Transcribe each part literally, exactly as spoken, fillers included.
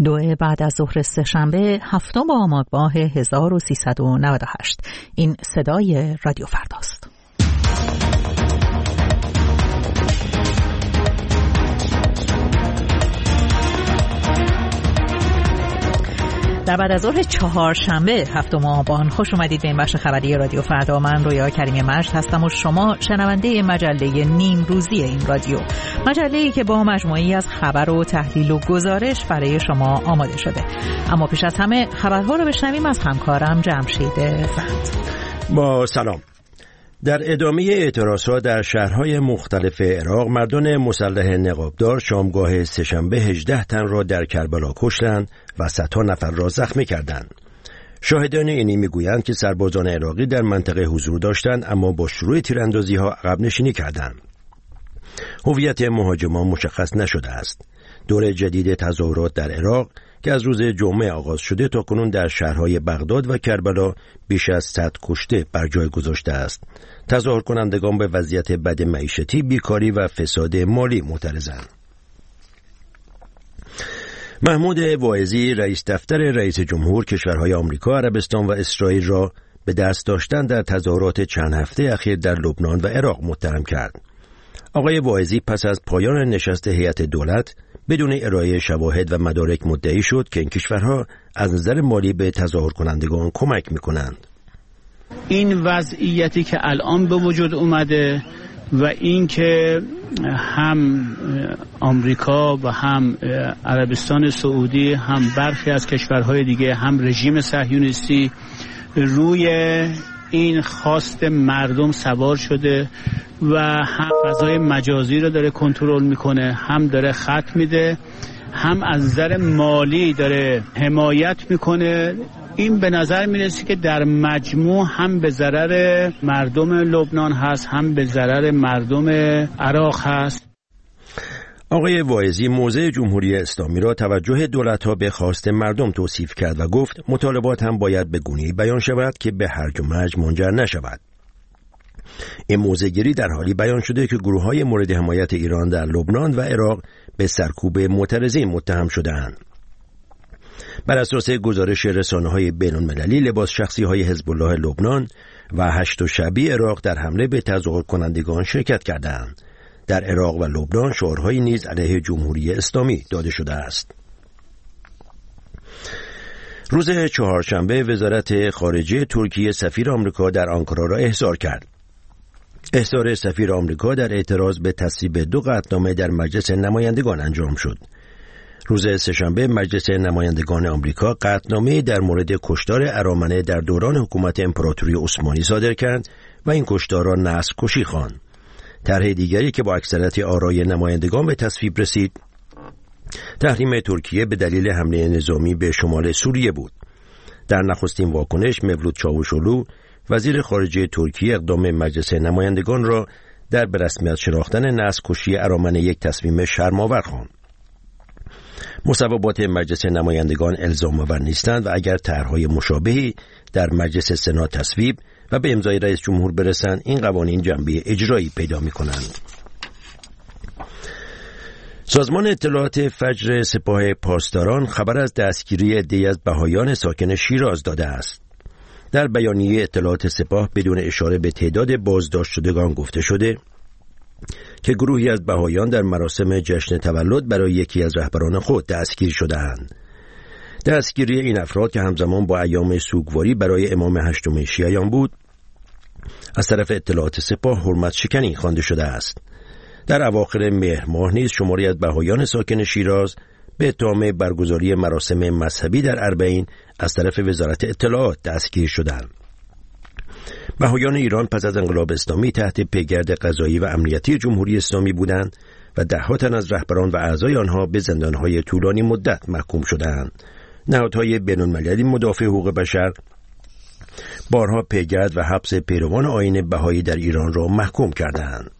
دو بعد از ظهر سه‌شنبه هفتم آماد ماه هزار و سیصد و نود و هشت. این صدای رادیو فرداست. در بعد از ظهر چهارشنبه هفتم آبان خوش اومدید به این بخش خبری رادیو فردا. من رویا کریمی مجد هستم و شما شنونده مجله نیم روزی این رادیو، مجله‌ای که با مجموعه‌ای از خبر و تحلیل و گزارش برای شما آماده شده. اما پیش از همه خبرها رو بشنویم از همکارم جمشید فند. با سلام. در ادامه اعتراضات در شهرهای مختلف عراق، مردان مسلح نقابدار شامگاه سه‌شنبه هجده تن را در کربلا کشتند و صدها نفر را زخمی کردند. شاهدان اینی میگویند که سربازان عراقی در منطقه حضور داشتند اما با شروع تیراندازی‌ها عقب نشینی کردند. هویت مهاجمان مشخص نشده است. دور جدید تظاهرات در عراق که از روز جمعه آغاز شده تا کنون در شهرهای بغداد و کربلا بیش از صد کشته بر جای گذاشته است. تظاهر کنندگان به وضعیت بد معیشتی، بیکاری و فساد مالی معترضند. محمود واعظی رئیس دفتر رئیس جمهور کشورهای آمریکا، عربستان و اسرائیل را به دست داشتن در تظاهرات چند هفته اخیر در لبنان و عراق متهم کرد. آقای واعظی پس از پایان نشست هیئت دولت بدون ارائه شواهد و مدارک مدعی شد که این کشورها از نظر مالی به تظاهر کنندگان کمک می‌کنند. این وضعیتی که الان به وجود اومده و این که هم آمریکا و هم عربستان سعودی هم برخی از کشورهای دیگه هم رژیم صهیونیستی روی این خواست مردم سوار شده و هم فضای مجازی رو داره کنترل میکنه، هم داره خط میده، هم از نظر مالی داره حمایت میکنه. این به نظر میرسه که در مجموع هم به ضرر مردم لبنان هست، هم به ضرر مردم عراق هست. آقای واعظی موضع جمهوری اسلامی را توجه دولت‌ها به خواست مردم توصیف کرد و گفت مطالبات هم باید به گونه‌ای بیان شود که به هرج و مرج منجر نشود. این موضع‌گیری در حالی بیان شده که گروه‌های مورد حمایت ایران در لبنان و عراق به سرکوب معترضین متهم شده‌اند. بر اساس گزارش رسانه‌های بین‌المللی، لباس شخصی‌های حزب الله لبنان و هشت شعبی عراق در حمله به تظاهر کنندگان شرکت کردند. در عراق و لبنان شعارهایی نیز علیه جمهوری اسلامی داده شده است. روز چهارشنبه وزارت خارجه ترکیه سفیر آمریکا در آنکارا را احضار کرد. احضار سفیر آمریکا در اعتراض به تصویب دو قطعنامه در مجلس نمایندگان انجام شد. روز سه‌شنبه مجلس نمایندگان آمریکا قطعنامه در مورد کشتار ارامنه در دوران حکومت امپراتوری عثمانی صادر کرد و این کشتار را نسل کشی خواند. طرح دیگری که با اکثریت آرای نمایندگان به تصویب رسید، تحریم ترکیه به دلیل حمله نظامی به شمال سوریه بود. در نخستین واکنش مولود چاوشولو وزیر خارجه ترکیه اقدام مجلس نمایندگان را در به رسمیت شناختن نسل کشی ارامنه یک تصمیم شرم‌آور خواند. مصوبات مجلس نمایندگان الزام آور نیستند و اگر طرح‌های مشابهی در مجلس سنا تصویب و به امضای رئیس جمهور برسند، این قوانین جنبه اجرایی پیدا می‌کنند. سازمان اطلاعات فجر سپاه پاسداران خبر از دستگیری عده‌ای از بهائیان ساکن شیراز داده است. در بیانیه اطلاعات سپاه بدون اشاره به تعداد بازداشت شدگان گفته شده که گروهی از بهائیان در مراسم جشن تولد برای یکی از رهبران خود دستگیر شده‌اند. دستگیری این افراد که همزمان با ایام سوگواری برای امام هشتم شیعیان بود، از طرف اطلاعات سپاه حرمت شکنی خوانده شده است. در اواخر مهر ماه نیز شماری از بهائیان ساکن شیراز به اتهام برگزاری مراسم مذهبی در اربعین از طرف وزارت اطلاعات دستگیر شدند. بهائیان ایران پس از انقلاب اسلامی تحت پیگرد قضایی و امنیتی جمهوری اسلامی بودند و ده‌ها تن از رهبران و اعضای آنها به زندان‌های طولانی مدت محکوم شدند. نهادهای بین‌المللی مدافع حقوق بشر بارها پیگرد و حبس پیروان آیین بهایی در ایران را محکوم کردند.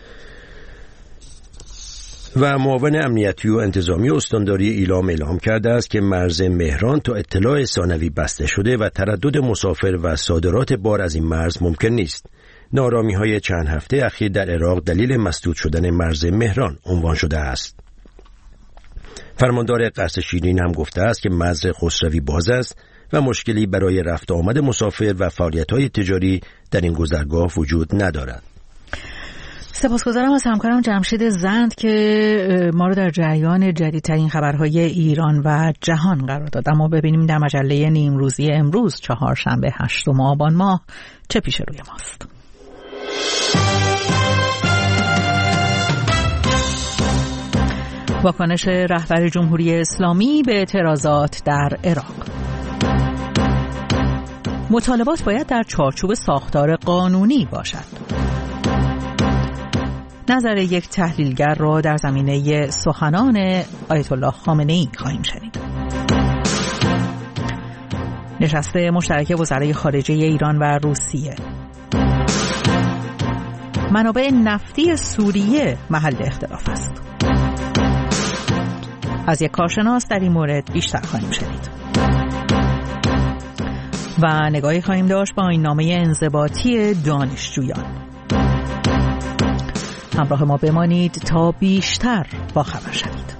و معاون امنیتی و انتظامی استانداری ایلام اعلام کرده است که مرز مهران تا اطلاع ثانوی بسته شده و تردد مسافر و صادرات بار از این مرز ممکن نیست. نارامی‌های چند هفته اخیر در عراق دلیل مسدود شدن مرز مهران عنوان شده است. فرماندار قصر شیرین هم گفته است که مزر خسروی باز است و مشکلی برای رفت آمد مسافر و فعالیت‌های تجاری در این گذرگاه وجود ندارد. سپاسگزارم از همکارم جمشید زند که ما رو در جریان جدیدترین خبرهای ایران و جهان قرار داد. اما ببینیم در مجله نیمروزی امروز چهارشنبه هشتم آبان ماه چه پیش روی ماست. واکنش رهبر جمهوری اسلامی به اعتراضات در عراق. مطالبات باید در چارچوب ساختار قانونی باشد. نظر یک تحلیلگر را در زمینه سخنان آیت الله خامنه‌ای خواهیم شنید. نشست مشترک وزرای خارجه ایران و روسیه. منابع نفتی سوریه محل اختلاف است. از یک کارشناس در این مورد بیشتر خواهیم شنید. و نگاهی خواهیم داشت به آیین‌نامه انضباطی دانشجویان. همراه ما بمانید تا بیشتر با خبر شوید.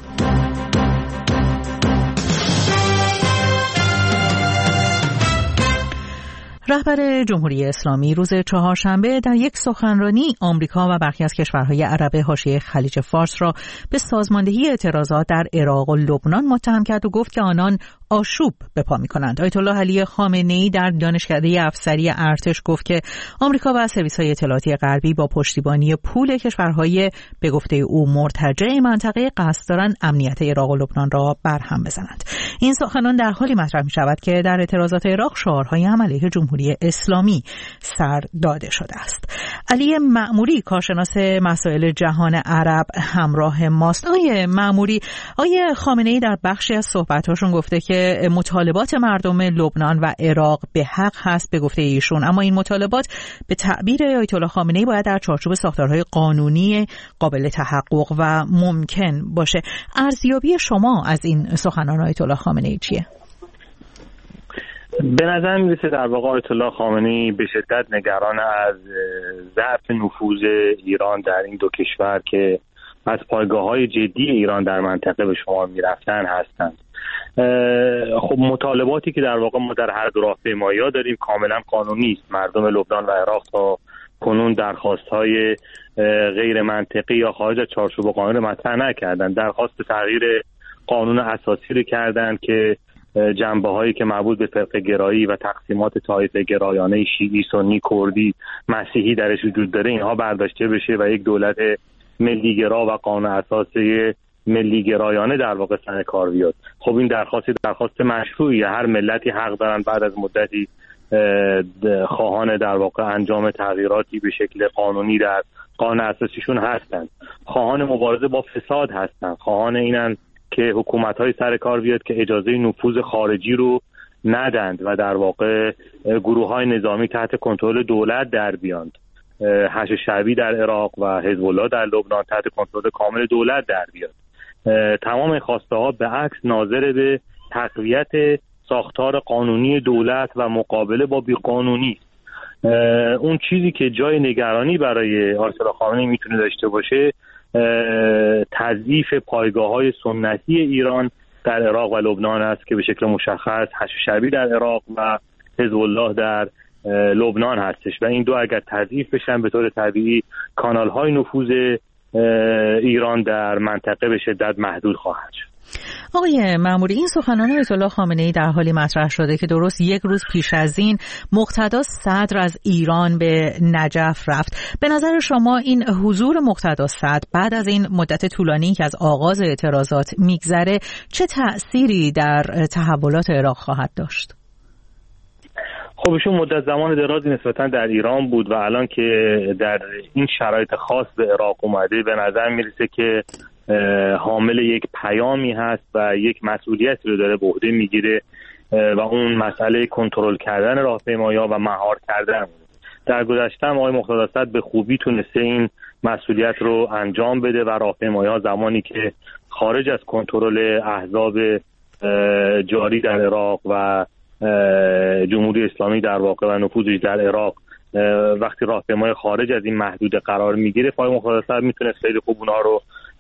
رهبر جمهوری اسلامی روز چهارشنبه در یک سخنرانی آمریکا و برخی از کشورهای عرب حاشیه خلیج فارس را به سازماندهی اعتراضات در عراق و لبنان متهم کرد و گفت که آنان آشوب به پا می‌کنند. آیت الله علی خامنه‌ای در دانشکده افسری ارتش گفت که آمریکا و سرویس‌های اطلاعاتی غربی با پشتیبانی پول کشورهای به گفته او مرتجع منطقه قصد دارند امنیت عراق و لبنان را برهم بزنند. این سخنان در حالی مطرح می‌شود که در اعتراضات عراق شعارهای هم علیه جمهوری اسلامی سر داده شده است. علی معموری کارشناس مسائل جهان عرب همراه ماست. آقای معموری، آقای خامنه‌ای در بخشی از صحبت‌هاشون گفته که مطالبات مردم لبنان و عراق به حق هست به گفته ایشون، اما این مطالبات به تعبیر آیت الله خامنه‌ای باید در چارچوب ساختارهای قانونی قابل تحقق و ممکن باشه. ارزیابی شما از این سخنان آیت الله خامنه‌ای چیه؟ به نظر میرسه در واقع آیت الله خامنه‌ای به شدت نگران از ضعف نفوذ ایران در این دو کشور که از پایگاه‌های جدی ایران در منطقه به شما میرفتن هستند. خب مطالباتی که در واقع ما در هر دو راهپیمایی‌ها داریم کاملا قانونی است. مردم لبنان و عراق تا کنون درخواست‌های غیر منطقی یا خارج از چارچوب قانون مطرح نکردند. درخواست تغییر قانون اساسی رو کردند که جنبه‌هایی که مربوط به فرقه گرایی و تقسیمات طایفه گرایانه شیعی، سنی، کردی، مسیحی درش وجود داره اینها برداشته بشه و یک دولت ملی گرا و قانون اساسی ملی گرایانه در واقع سر کار بیاد. خب این درخواست درخواست مشروعیه. هر ملتی حق دارن بعد از مدتی خواهان در واقع انجام تغییراتی به شکل قانونی در قانون اساسیشون هستند. خواهان مبارزه با فساد هستند. خواهان اینن که حکومت‌های سر کار بیاد که اجازه نفوذ خارجی رو ندند و در واقع گروه‌های نظامی تحت کنترل دولت در بیاند. حشد شعبی در عراق و حزب الله در لبنان تحت کنترل کامل دولت در بیاد. تمام خواسته ها به عکس ناظر به تقویت ساختار قانونی دولت و مقابله با بیقانونی. اون چیزی که جای نگرانی برای آیت الله خامنه‌ای میتونه داشته باشه تضعیف پایگاه‌های سنتی ایران در عراق و لبنان است که به شکل مشخص حشد شعبی در عراق و حزب الله در لبنان هستش و این دو اگر تضعیف بشن به طور طبیعی کانال‌های نفوذ ایران در منطقه به شدت محدود خواهد شد. آقای معموری، این سخنان آیت الله خامنه‌ای در حالی مطرح شده که درست یک روز پیش از این مقتدا صدر از ایران به نجف رفت. به نظر شما این حضور مقتدا صدر بعد از این مدت طولانی که از آغاز اعتراضات میگذره چه تأثیری در تحولات عراق خواهد داشت؟ خب ایشون مدت زمان درازی نسبتاً در ایران بود و الان که در این شرایط خاص به عراق اومده به نظر میرسه که حامل یک پیامی هست و یک مسئولیتی رو داره به عهده میگیره و اون مسئله کنترل کردن راهپیمایی‌ها و مهار کردن. در گذشته آقای مقتدا صدر به خوبی تونسته این مسئولیت رو انجام بده و راهپیمایی‌ها زمانی که خارج از کنترل احزاب جاری در عراق و جمهوری اسلامی در واقع و نفوذش در عراق وقتی راهپیمای خارج از این محدوده قرار میگیره آقای مقتدا صدر میتونه خیلی خوب اونها رو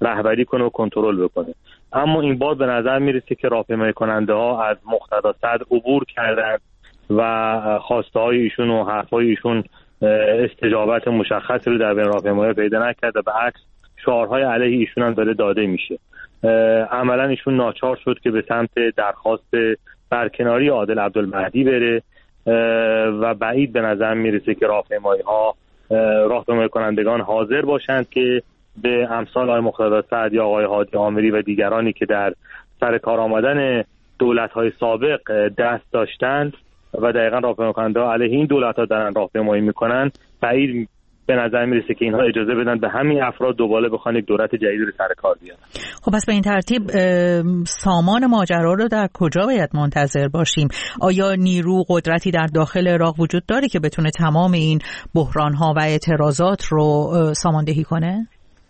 رهبری کنه و کنترل بکنه. اما این بار به نظر میرسه که راهپیمایی کننده ها از مقتدا صدر عبور کردن و خواسته های ایشون و حرف های ایشون استجابت مشخصی رو در بین راهپیمایی پیدا نکرده، به عکس شعارهای علیه ایشون هم داره داده میشه. عملا ایشون ناچار شد که به سمت درخواست برکناری عادل عبدالمهدی بره و بعید به نظر میرسه که راهپیمایی ها راهپیمایی کنندگان حاضر باشند که به امثال آقای مقتدا صدر یا آقای هادی آمری و دیگرانی که در سر کار آمدن دولت‌های سابق دست داشتند و دقیقاً راهپیمایی کننده‌ها علیه این دولت‌ها دارن راهپیمایی میکنن، بعید به نظر میرسه که اینها اجازه بدن به همین افراد دوباره بخوان یک دولت جدید رو سر کار بیارن. خب پس به این ترتیب سامان ماجرا رو در کجا باید منتظر باشیم؟ آیا نیرو قدرتی در داخل عراق وجود داره که بتونه تمام این بحران‌ها و اعتراضات رو ساماندهی کنه؟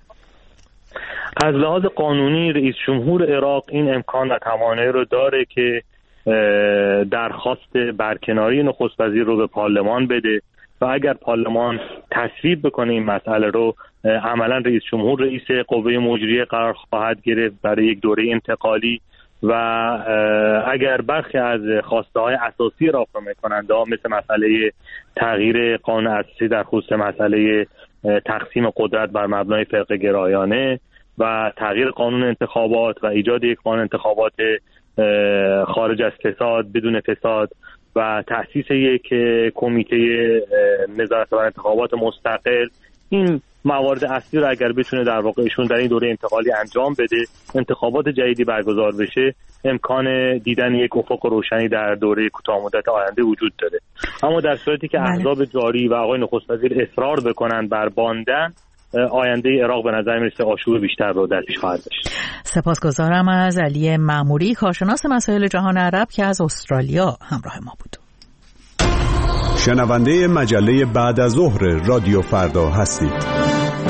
از لحاظ قانونی رئیس جمهور عراق این امکان و توانایی رو داره که درخواست برکناری نخست وزیر رو به پارلمان بده و اگر پارلمان تصویب بکنه این مسئله رو، عملا رئیس جمهور رئیس قوه مجریه قرار خواهد گرفت برای یک دوره انتقالی و اگر برخی از خواسته های اساسی راهپیمایی کننده ها مثل مسئله تغییر قانون اساسی در خصوص مسئله تقسیم قدرت بر مبنای فرقه گرایانه و تغییر قانون انتخابات و ایجاد یک قانون انتخابات خارج از فساد بدون فساد و تأسیس یک کمیته نظارت بر انتخابات مستقل، این موارد اصلی رو اگر بتونه در واقع ایشون در این دوره انتقالی انجام بده، انتخابات جدیدی برگزار بشه، امکان دیدن یک افق روشنی در دوره کوتاه مدت آینده وجود داره. اما در صورتی که احزاب جاری و آقای نخست وزیر اصرار بکنن بر باندن، آینده عراق به نظر میرسه آشوب بیشتر رو در پیش خواهد داشت. سپاسگزارم از علی معموری، کارشناس مسائل جهان عرب که از استرالیا همراه ما بود. شنونده مجله بعد از ظهر رادیو فردا هستید.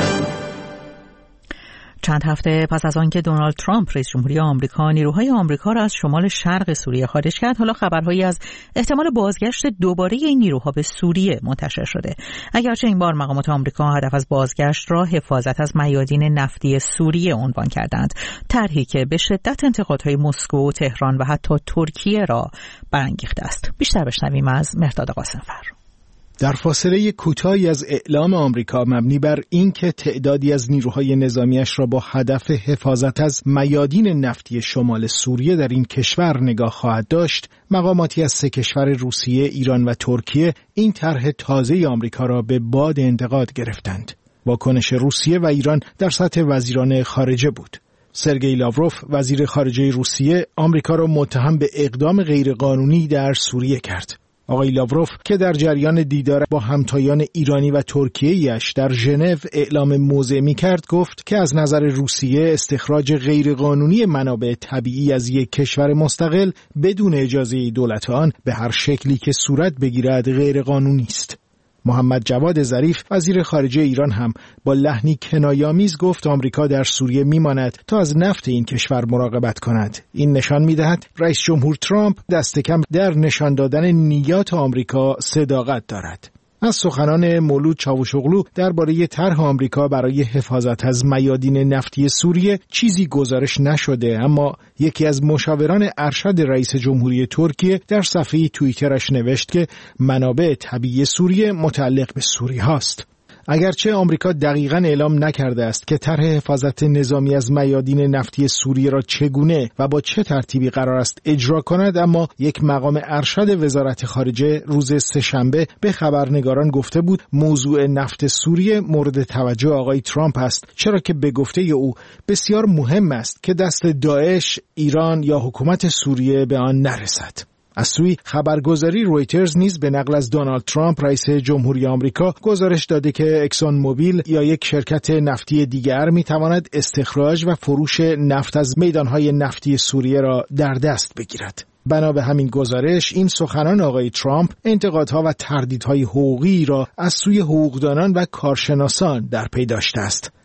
چند هفته پس از آنکه دونالد ترامپ رئیس جمهوری آمریکا نیروهای آمریکا را از شمال شرق سوریه خارج کرد، حالا خبرهایی از احتمال بازگشت دوباره این نیروها به سوریه منتشر شده. اگرچه این بار مقامات آمریکا هدف از بازگشت را حفاظت از میادین نفتی سوریه عنوان کردند، طرحی که به شدت انتقادهای مسکو، تهران و حتی ترکیه را برانگیخته است. بیشتر بشنویم از مهرداد قاسم‌فر. در فاصله کوتاهی از اعلام آمریکا مبنی بر اینکه تعدادی از نیروهای نظامیش را با هدف حفاظت از میادین نفتی شمال سوریه در این کشور نگاه خواهد داشت، مقاماتی از سه کشور روسیه، ایران و ترکیه این طرح تازه آمریکا را به باد انتقاد گرفتند. واکنش روسیه و ایران در سطح وزیران خارجه بود. سرگئی لاوروف وزیر خارجه روسیه آمریکا را متهم به اقدام غیرقانونی در سوریه کرد. آقای لاوروف که در جریان دیدار با همتایان ایرانی و ترکیه‌ایش در ژنو اعلام موضع می‌کرد، گفت که از نظر روسیه استخراج غیرقانونی منابع طبیعی از یک کشور مستقل بدون اجازه دولت آن به هر شکلی که صورت بگیرد غیرقانونی است. محمد جواد ظریف وزیر خارجه ایران هم با لحنی کنایه‌آمیز گفت آمریکا در سوریه میماند تا از نفت این کشور مراقبت کند. این نشان می‌دهد رئیس جمهور ترامپ دست کم در نشان دادن نیات آمریکا صداقت دارد. از سخنان مولود چاوشوغلو درباره طرح آمریکا برای حفاظت از میادین نفتی سوریه چیزی گزارش نشده، اما یکی از مشاوران ارشد رئیس جمهوری ترکیه در صفحه توییترش نوشت که منابع طبیعی سوریه متعلق به سوریه هاست. اگرچه آمریکا دقیقاً اعلام نکرده است که طرح حفاظت نظامی از میادین نفتی سوریه را چگونه و با چه ترتیبی قرار است اجرا کند، اما یک مقام ارشد وزارت خارجه روز سه‌شنبه به خبرنگاران گفته بود موضوع نفت سوریه مورد توجه آقای ترامپ است، چرا که به گفته او بسیار مهم است که دست داعش، ایران یا حکومت سوریه به آن نرسد. از سوی خبرگزاری رویترز نیز به نقل از دونالد ترامپ رئیس جمهوری آمریکا گزارش داده که اکسون موبیل یا یک شرکت نفتی دیگر میتواند استخراج و فروش نفت از میدانهای نفتی سوریه را در دست بگیرد. بنا به همین گزارش این سخنان آقای ترامپ انتقادها و تردیدهای حقوقی را از سوی حقوقدانان و کارشناسان در پی داشته است.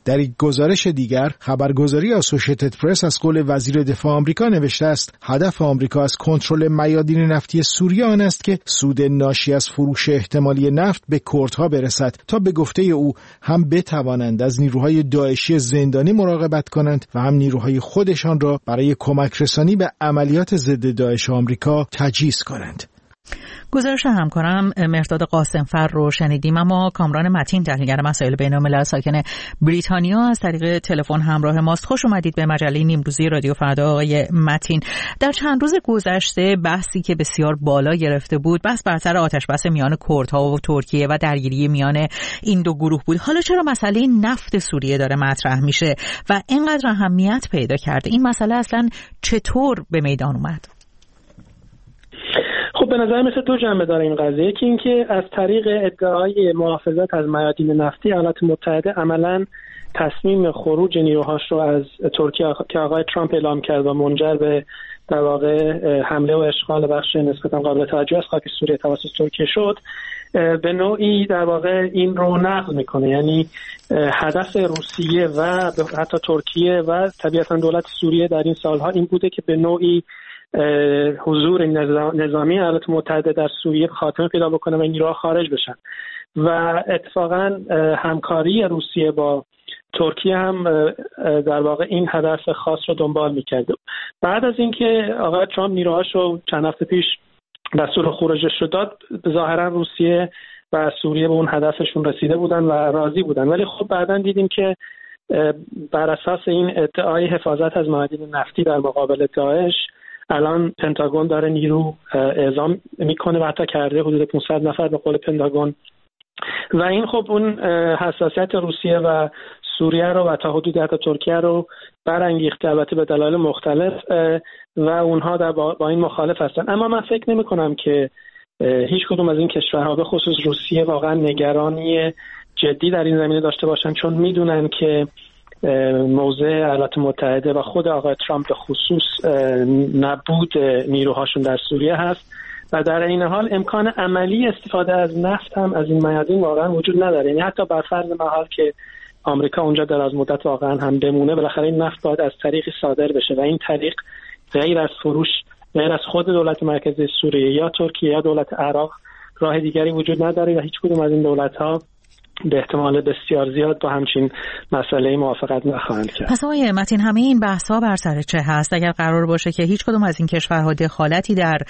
در یک گزارش دیگر خبرگزاری آسوشیتد پرس از قول وزیر دفاع آمریکا نوشته است هدف آمریکا از کنترل میادین نفتی سوریه آن است که سود ناشی از فروش احتمالی نفت به کردها برسد تا به گفته او هم بتوانند از نیروهای داعشی زندانی مراقبت کنند و هم نیروهای خودشان را برای کمک رسانی به عملیات ضد داعش آمریکا تجهیز کنند. گزارش همکارم مهرداد قاسمفر رو شنیدیم. اما کامران متین، تحلیلگر مسائل بین‌الملل ساکن بریتانیا، از طریق تلفن همراه ماست. خوش اومدید به مجله نیمروزی رادیو فردا آقای متین. در چند روز گذشته بحثی که بسیار بالا گرفته بود بحث بر سر آتش‌بس میان کردها و ترکیه و درگیری میان این دو گروه بود. حالا چرا مسئله نفت سوریه داره مطرح میشه و اینقدر اهمیت پیدا کرده؟ این مسئله اصلا چطور به میدان اومد؟ خب به نظر مثل دو جنبه داره این قضیه. یکی این که از طریق ادعای محافظت از میادین نفتی ایالات متحده عملاً تصمیم خروج نیروهاش رو از ترکیه که آقای ترامپ اعلام کرد و منجر به در واقع حمله و اشغال بخش نسبتاً قابل توجه از خاک سوریه توسط ترکیه شد، به نوعی در واقع این رو نقض میکنه. یعنی هدف روسیه و حتی ترکیه و طبیعتاً دولت سوریه در این سالها این بوده که به نوعی حضور نظامی ایالات متحده در سوریه خاتمه پیدا بکنه و نیروها خارج بشن و اتفاقا همکاری روسیه با ترکیه هم در واقع این هدف خاص رو دنبال میکرده. بعد از اینکه آقای ترامپ نیروهاش رو چند هفته پیش دستور خروجش رو داد، ظاهرا روسیه و سوریه به اون هدفشون رسیده بودن و راضی بودن، ولی خب بعداً دیدیم که بر اساس این ادعای حفاظت از معادن نفتی در مقابل داعش الان پنتاگون داره نیرو اعزام میکنه و حتی کرده حدود پانصد نفر به قول پنتاگون و این خب اون حساسیت روسیه و سوریه رو و تا حدودی حتی ترکیه رو برانگیخته، البته به دلایل مختلف و اونها در با این مخالف هستن. اما من فکر نمی کنم که هیچ کدوم از این کشورها به خصوص روسیه واقعا نگرانی جدی در این زمینه داشته باشن، چون میدونن که موضع ایالات متحده و خود آقای ترامپ به خصوص نبود نیروهاشون در سوریه هست و در این حال امکان عملی استفاده از نفت هم از این میادین واقعا وجود نداره. یعنی حتی بر فرض محال که آمریکا اونجا دراز مدت واقعا هم بمونه، بالاخره این نفت باید از طریقی صادر بشه و این طریق غیر از فروش، غیر از خود دولت مرکزی سوریه یا ترکیه یا دولت عراق راه دیگری وجود نداره و هیچ کدوم از این دولت‌ها به احتمال بسیار زیاد با همچین مسئله موافقت نخواهند کرد. پس آقای متین، همه این بحث‌ها بر سر چه هست؟ اگر قرار باشه که هیچ کدوم از این کشورها دخالتی در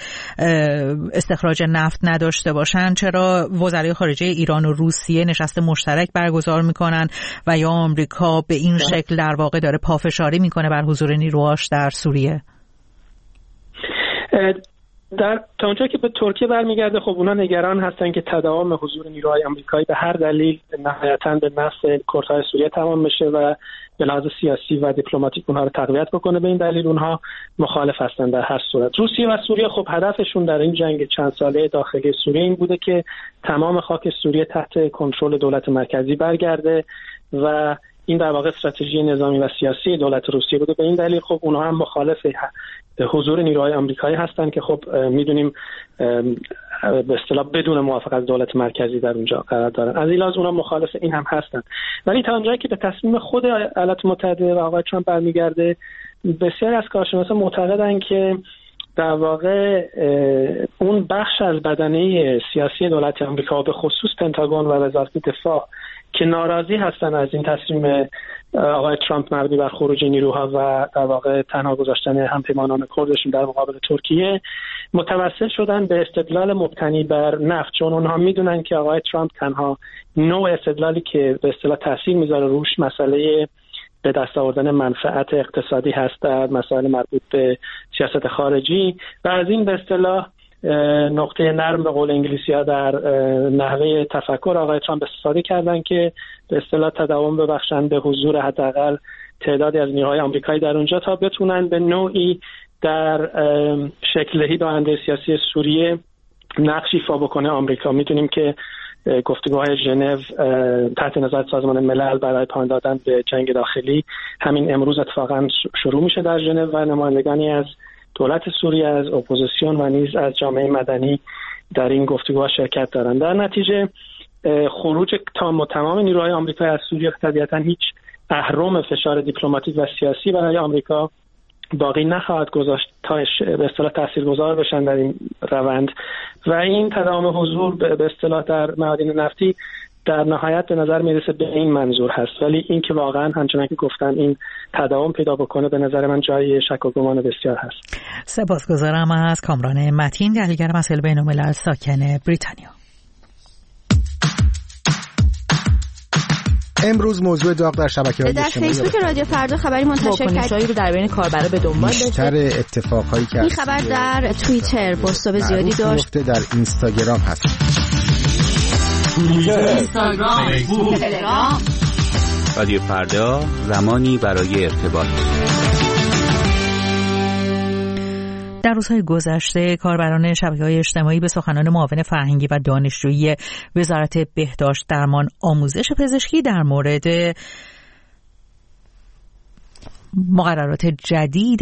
استخراج نفت نداشته باشن، چرا وزرای خارجه ایران و روسیه نشست مشترک برگزار میکنن و یا آمریکا به این شکل در واقع داره پافشاری میکنه بر حضور نیروهاش در سوریه؟ در تا اونجا که به ترکیه برمیگرده، خب اونا نگران هستن که تداوم حضور نیروهای آمریکایی به هر دلیل نهایتاً به نفع کردهای سوریه تمام بشه و به لحاظ سیاسی و دیپلماتیک اونها رو تقویت بکنه. به این دلیل اونها مخالف هستن در هر صورت. روسیه و سوریه خب هدفشون در این جنگ چند ساله داخلی سوریه این بوده که تمام خاک سوریه تحت کنترل دولت مرکزی برگرده و این در واقع استراتژی نظامی و سیاسی دولت روسیه بوده. به این دلیل خب اونها هم مخالف حضور نیروهای آمریکایی هستن که خب میدونیم به اصطلاح بدون موافقت از دولت مرکزی در اونجا قرار دارن. از این لحاظ اونها مخالف این هم هستن. ولی تا اونجایی که به تصمیم خود ایالات متحده و آقای ترامپ برمیگرده، بسیاری از کارشناسان معتقدن که در واقع اون بخش از بدنه سیاسی دولت آمریکا به خصوص پنتاگون و وزارت دفاع که ناراضی هستن از این تصمیم آقای ترامپ مبنی بر خروج نیروها و در واقع تنها گذاشتن همپیمانان کردشون در مقابل ترکیه، متوسل شدن به استدلال مبتنی بر نفت، چون اونها میدونن که آقای ترامپ تنها نوع استدلالی که به اصطلاح تاثیر میذاره روش مسئله به دست آوردن منفعت اقتصادی هست در مسائل مربوط به سیاست خارجی و از این به اصطلاح نقطه نرم به قول انگلیسی‌ها در نحوه تفکر آقای ترامپ استفاده کردن که به اصطلاح تداوم ببخشن به حضور حداقل تعدادی از نیروهای آمریکایی در اونجا تا بتونن به نوعی در شکل‌دهی دهنده سیاسی سوریه نقش ایفا بکنه آمریکا. میدونیم که گفتگوهای ژنو تحت نظارت سازمان ملل برای پایان دادن به جنگ داخلی همین امروز اتفاقا شروع میشه در ژنو و نمایندگانی از دولت سوریه، از اپوزیسیون و نیز از جامعه مدنی در این گفتگوها شرکت دارند. در نتیجه خروج تام و تمام نیروهای آمریکایی از سوریه طبیعتا هیچ اهرم فشار دیپلماتیک و سیاسی برای آمریکا باقی نخواهد گذاشت تا به اصطلاح تاثیرگذار بشن در این روند و این تداوم حضور به اصطلاح در معادن نفتی در نهایت به نظر میرسه به این منظور هست. ولی این که واقعا همچنان که گفتم این تداوم پیدا بکنه به نظر من جای شک و گمان بسیار هست. سپاسگزارم از کامران متین، تحلیلگر مسائل بین‌الملل ساکن بریتانیا. امروز موضوع داغ در شبکه‌های اجتماعی در فیسبوک رادیو فردا خبری منتشر کرد رو در بین کاربرا به دنبال داشت. بیشتر اتفاقهایی که این خبر در توییتر بوست‌های زیادی داشت. در اینستاگرام هست. اینستاگرام، فیسبوک، تلگرام. رادیو فردا، زمانی برای ارتباط. در روزهای گذشته کاربران شبکه‌های اجتماعی به سخنان معاون فرهنگی و دانشجویی وزارت بهداشت، درمان، آموزش پزشکی در مورد مقررات جدید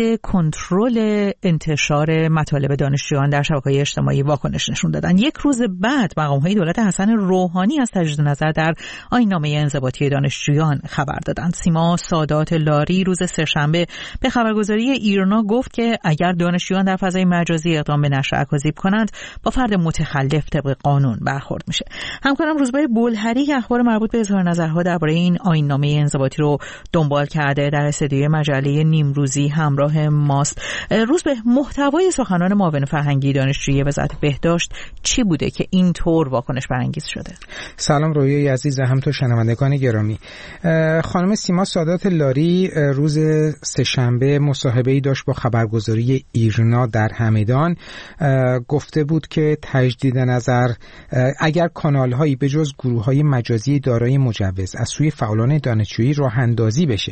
کنترل انتشار مطالب دانشجویان در شبکه‌های اجتماعی واکنش نشون دادن. یک روز بعد مقام‌های دولت حسن روحانی از تجدید نظر در آیین‌نامه انضباطی دانشجویان خبر دادند. سیما سادات لاری روز سه‌شنبه به خبرگزاری ایرنا گفت که اگر دانشجویان در فضای مجازی اقدام به نشر اکاذیب کنند با فرد متخلف طبق قانون برخورد میشه. همکارم روزبه بولهری که اخبار مربوط به اظهار نظرها درباره این آیین‌نامه انضباطی رو دنبال کرده در استودیوی مجله نیمروزی همراه ماست. روز به محتوای سخنان معاون فرهنگی دانشجویی وزارت بهداشت چی بوده که اینطور واکنش برانگیز شده؟ سلام رویای عزیز، همینطور شنوندگان گرامی. خانم سیما سادات لاری روز سه‌شنبه مصاحبه‌ای داشت با خبرگزاری ایرنا در همدان. گفته بود که تجدید نظر اگر کانال‌هایی به جز گروه‌های مجازی دارای مجوز از سوی فعالان دانشجویی راه اندازی بشه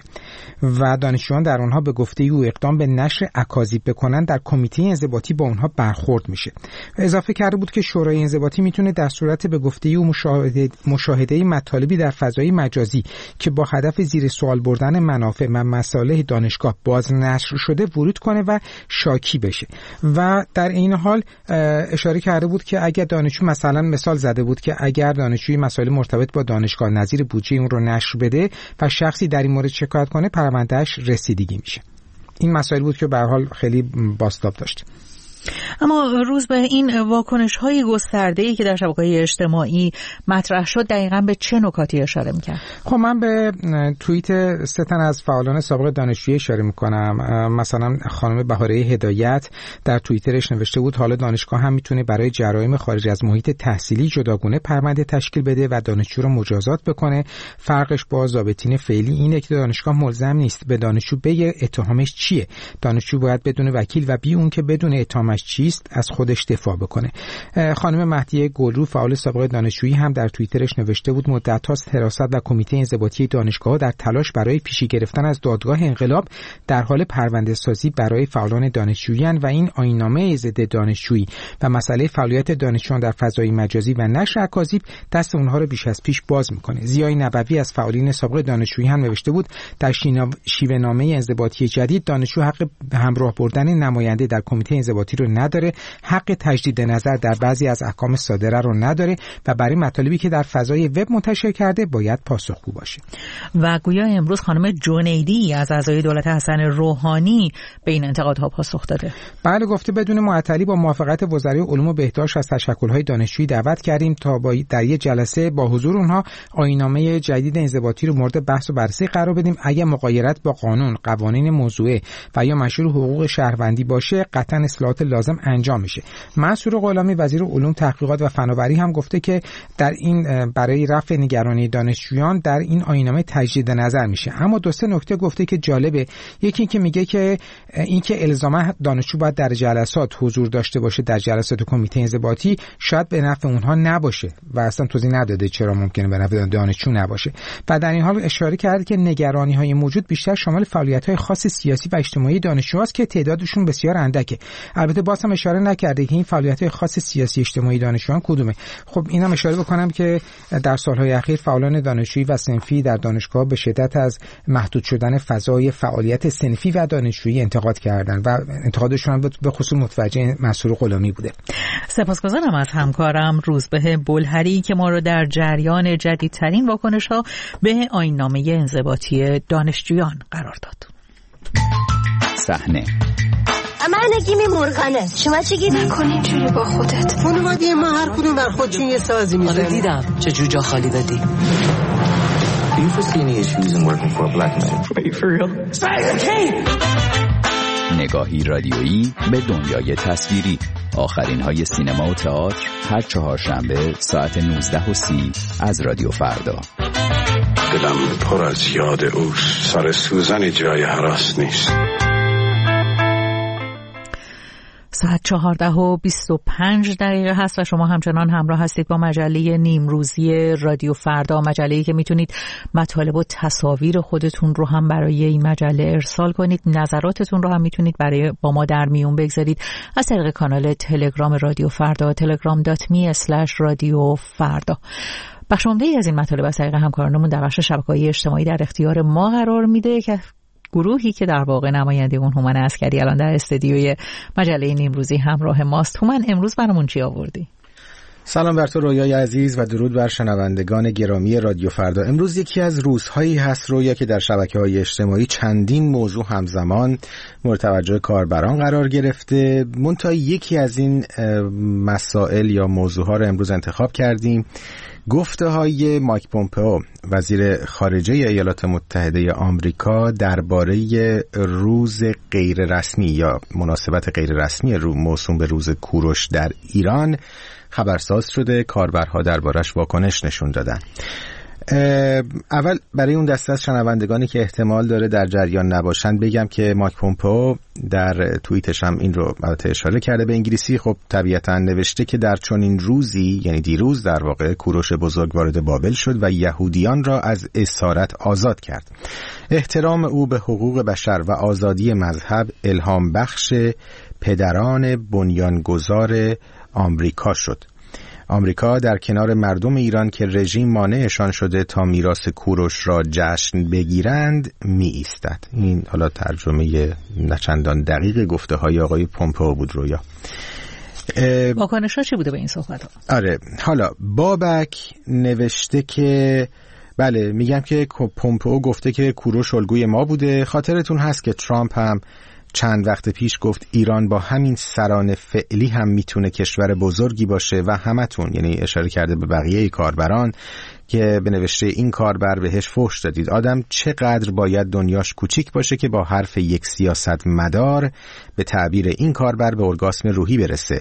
و دانشجویان در آنها به گفته او اقدام به نشر اکاذیب بکنن، در کمیته انضباطی با اونها برخورد میشه. اضافه کرده بود که شورای انضباطی میتونه در صورت به گفته او مشاهده مشاهده مطالبی در فضای مجازی که با هدف زیر سوال بردن منافع و مصالح دانشگاه باز نشر شده ورود کنه و شاکی بشه. و در این حال اشاره کرده بود که اگر دانشجو مثلا مثال زده بود که اگر دانشجوی مسائل مرتبط با دانشگاه نظیر بودجه اون رو نشر بده و شخصی در این مورد شکایت کنه پروندهش رسیدگی میشه. این مسائل بود که به هر حال خیلی بازتاب داشت. اما روز به این واکنش‌های گسترده‌ای که در شبکه‌های اجتماعی مطرح شد دقیقاً به چه نکاتی اشاره می‌کرد؟ خب من به توییت سه تن از فعالان سابق دانشجویی اشاره می‌کنم. مثلا خانم بهاره هدایت در توییترش نوشته بود حالا دانشگاه هم می‌تونه برای جرایم خارج از محیط تحصیلی جداگونه پرونده تشکیل بده و دانشجو رو مجازات بکنه. فرقش با ضابطین فعلی اینه که دانشگاه ملزم نیست به دانشجو بگه اتهامش چیه. دانشجو باید بدون وکیل و بی اون که بدون اتهام چیست از خودش دفاع بکنه. خانم مهدیه گلرو فعال سابق دانشجویی هم در توییترش نوشته بود مدت هاست حراست و کمیته انضباطی دانشگاه در تلاش برای پیشی گرفتن از دادگاه انقلاب در حال پرونده سازی برای فعالان دانشجویی و این آیین‌نامه ضد دانشجویی و مسئله فعالیت دانشجویان در فضای مجازی و نشر اکاذیب دست اونها رو بیش از پیش باز میکنه. ضیای نبوی از فعالین سابق دانشجویی هم نوشته بود در شیوه‌نامه انضباطی جدید دانشجو حق همراه بردن نماینده در کمیته انضباطی رو نداره، حق تجدید نظر در بعضی از احکام صادره رو نداره و برای مطالبی که در فضای وب منتشر کرده باید پاسخگو باشه. و گویا امروز خانم جنیدی از اعضای دولت حسن روحانی به این انتقادها پاسخ داده. بله، گفته بدون معطلی با موافقت وزرای علوم و بهداشت از تشکل‌های دانشجویی دعوت کردیم تا با در یک جلسه با حضور اونها آیین‌نامه جدید انضباطی رو مورد بحث و بررسی قرار بدیم. اگر مغایرت با قانون، قوانین موضوعه و یا مشروع حقوق شهروندی باشه قطعاً اصلاحات لازم انجام میشه. منصور غلامی وزیر علوم، تحقیقات و فناوری هم گفته که در این برای رفع نگرانی دانشجویان در این آیین‌نامه تجدید نظر میشه. اما دو سه نکته گفته که جالبه. یکی این که میگه که این که الزاما دانشجو باید در جلسات حضور داشته باشه، در جلسات کمیته انضباطی شاید به نفع اونها نباشه و اصلا توضیح نداده چرا ممکنه به نفع دانشجو نباشه. و در این حال اشاره کرد که نگرانی‌های موجود بیشتر شامل فعالیت‌های خاص سیاسی و اجتماعی دانشجوهاست که تعدادشون بسیار اندکه. البته باز هم اشاره نکرده که این فعالیت‌های خاص سیاسی اجتماعی دانشجویان کدومه. خب اینم اشاره بکنم که در سالهای اخیر فعالان دانشجویی و صنفی در دانشگاه به شدت از محدود شدن فضای فعالیت صنفی و دانشجویی انتقاد کردن و انتقادشون هم به خصوص متوجه منصور غلامی بوده. سپاسگزارم از همکارم روزبه بلهری که ما رو در جریان جدیدترین واکنش‌ها به آیین‌نامه انضباطی دانشجویان قرار داد. صحنه من نگیمی مرغانه، شما چی گیری؟ نکن اینجوری با خودت. خانواده ما هر کدوم بر خودشون یه سازی میزنن. آره دیدم چه جو جا خالی دادی. Do you foresee any issues in working for a black man? Are you for real? نگاهی رادیویی به دنیای تصویری. آخرین های سینما و تئاتر هر چهارشنبه ساعت نوزده و سی از رادیو فردا. دلم پر از یاد اوست، سر سوزن جای هراس نیست. ساعت چهارده و بیست و پنج دقیقه هست و شما همچنان همراه هستید با مجله نیمروزی رادیو فردا، مجله‌ای که میتونید مطالب و تصاویر خودتون رو هم برای این مجله ارسال کنید، نظراتتون رو هم میتونید برای با ما در میون بگذارید از طریق کانال تلگرام رادیو فردا تلگرام دات می اسلش رادیو فردا. بخش عمده‌ای از این مطالب از طریق همکارانمون در بخش شبکه‌های اجتماعی در اختیار ما قرار میده که گروهی که در واقع نماینده اون هومن عسکری الان در استودیوی مجله نیمروزی همراه ماست. هومن، امروز برامون چی آوردی؟ سلام بر تو رویای عزیز و درود بر شنوندگان گرامی رادیو فردا. امروز یکی از روزهایی هست رویا که در شبکه‌های اجتماعی چندین موضوع همزمان مورد توجه کاربران قرار گرفته. منتها یکی از این مسائل یا موضوعها رو امروز انتخاب کردیم. گفته های مایک پومپئو وزیر خارجه ایالات متحده آمریکا درباره روز غیر رسمی یا مناسبت غیر رسمی رو موسوم به روز کوروش در ایران خبرساز شده. کاربرها دربارش واکنش نشون دادن. اول برای اون دسته از شنوندگانی که احتمال داره در جریان نباشن بگم که مایک پومپئو در توییتش هم این رو البته اشاره کرده به انگلیسی. خب طبیعتا نوشته که در چنین روزی، یعنی دیروز در واقع، کوروش بزرگ وارد بابل شد و یهودیان را از اسارت آزاد کرد. احترام او به حقوق بشر و آزادی مذهب الهام بخش پدران بنیانگذار آمریکا شد. آمریکا در کنار مردم ایران که رژیم مانعشان شده تا میراث کوروش را جشن بگیرند می ایستد. این حالا ترجمه نچندان دقیق گفته های آقای پومپئو بود. رویا واکنش‌ها چی بوده به این صحبت ها؟ آره، حالا بابک نوشته که بله، میگم که پومپئو گفته که کوروش الگوی ما بوده. خاطرتون هست که ترامپ هم چند وقت پیش گفت ایران با همین سران فعلی هم میتونه کشور بزرگی باشه و همتون، یعنی اشاره کرده به بقیه کاربران که به نوشته این کاربر بهش فحش دادید. آدم چقدر باید دنیاش کوچیک باشه که با حرف یک سیاست مدار به تعبیر این کاربر به ارگاسم روحی برسه.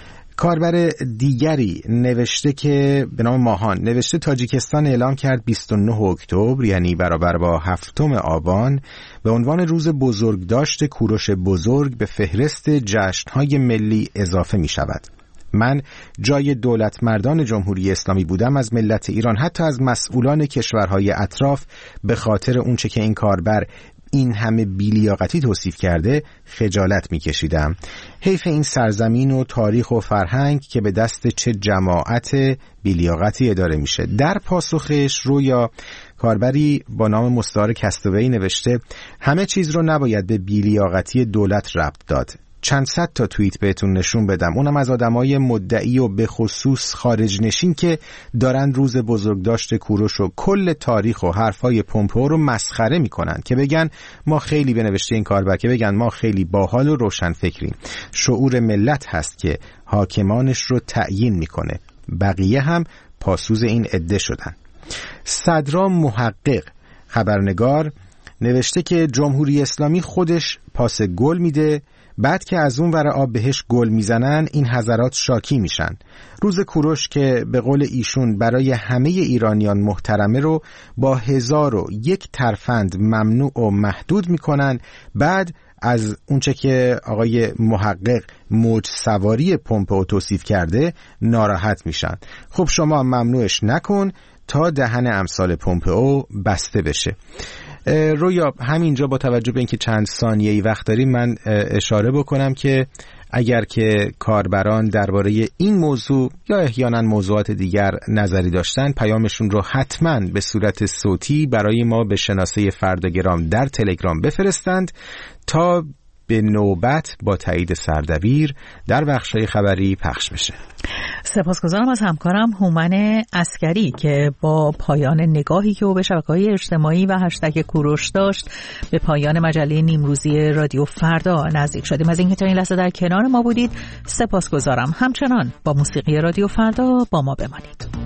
کاربر دیگری نوشته که به نام ماهان نوشته تاجیکستان اعلام کرد بیست و نه اکتبر، یعنی برابر با هفتم آبان، به عنوان روز بزرگداشت کوروش بزرگ به فهرست جشن‌های ملی اضافه می شود. من جای دولت مردان جمهوری اسلامی بودم، از ملت ایران، حتی از مسئولان کشورهای اطراف، به خاطر اونچه که این کاربر این همه بی‌لیاقتی توصیف کرده خجالت می‌کشیدم. حیف این سرزمین و تاریخ و فرهنگ که به دست چه جماعت بی‌لیاقتی اداره میشه. در پاسخش رویا کاربری با نام مستعار کستوی نوشته همه چیز رو نباید به بی‌لیاقتی دولت ربط داد. چند صد تا توییت بهتون نشون بدم، اونم از آدمای مدعی و به خصوص خارج نشین که دارن روز بزرگداشت کوروش و کل تاریخ و حرفای پومپئو رو مسخره میکنن که بگن ما خیلی، به نوشته این کاربر، که بگن ما خیلی باحال و روشن فکریم. شعور ملت هست که حاکمانش رو تعیین میکنه. بقیه هم پاسوز این عده شدن. صدرا محقق خبرنگار نوشته که جمهوری اسلامی خودش پاس گل میده، بعد که از اون ور آب بهش گل میزنن این حضرات شاکی میشن. روز کوروش که به قول ایشون برای همه ایرانیان محترمه رو با هزار و یک ترفند ممنوع و محدود میکنن، بعد از اونچه که آقای محقق موج سواری پومپئو توصیف کرده ناراحت میشن. خب شما ممنوعش نکن تا دهن امثال پومپئو بسته بشه. رویا همینجا با توجه به اینکه چند ثانیه‌ای وقت داریم من اشاره بکنم که اگر که کاربران درباره این موضوع یا احیانا موضوعات دیگر نظری داشتن، پیامشون رو حتما به صورت صوتی برای ما به شناسه فرداگرام در تلگرام بفرستند تا به نوبت با تایید سردبیر در بخش‌های خبری پخش بشه. سپاسگزارم از همکارم هومن عسکری که با پایان نگاهی که او به شبکه‌های اجتماعی و هشتگ کوروش داشت به پایان مجله نیمروزی رادیو فردا نزدیک شدیم. از اینکه تا این لحظه در کنار ما بودید سپاسگزارم. همچنان با موسیقی رادیو فردا با ما بمانید.